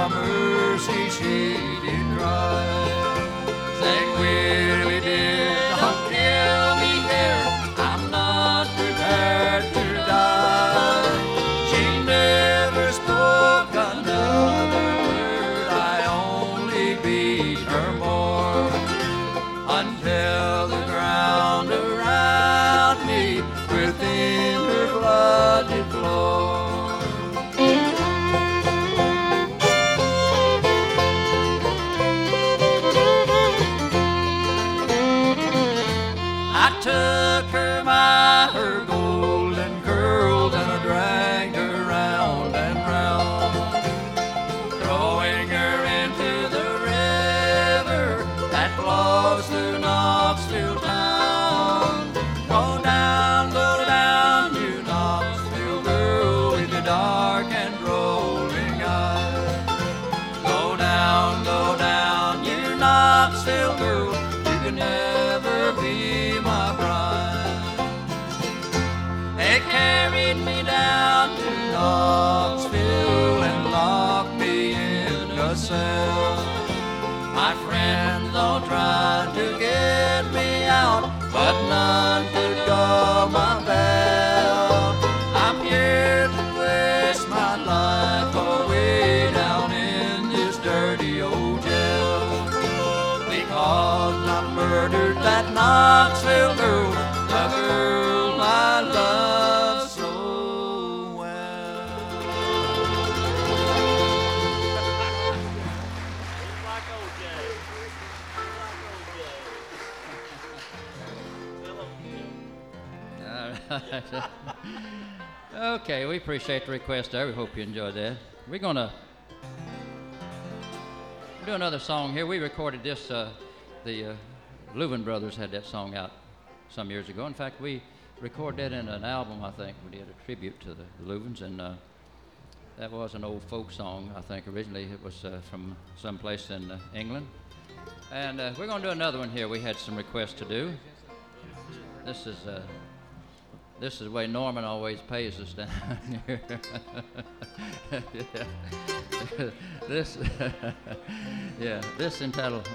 for mercy she did cry. Sang, Willie dear, don't kill me here, I'm not prepared to die. She never spoke another word, I only beat her more, until the ground around me within her blood did flow. I took her by her golden curls and I dragged her round and round, throwing her into the river that flows through Knoxville town. Go down, you Knoxville girl with your dark and rolling eyes. Go down, you Knoxville girl, you can never be my bride. They carried me down to Knoxville and locked me in a cell. My friends all tried to get me out, but none could call my bell. I'm here to waste my life away down in this dirty old jail, because I murdered that Knoxville girl, the girl I love so well. Like OJ. Like OJ. All right. Okay, we appreciate the request there. We hope you enjoyed that. We're going to do another song here. We recorded this, the Louvin Brothers had that song out some years ago. In fact, we recorded that in an album, I think. We did a tribute to the Louvins, and that was an old folk song, I think. Originally, it was from someplace in England. And we're going to do another one here. We had some requests to do. This is the way Norman always pays us down here. This, yeah, this entitled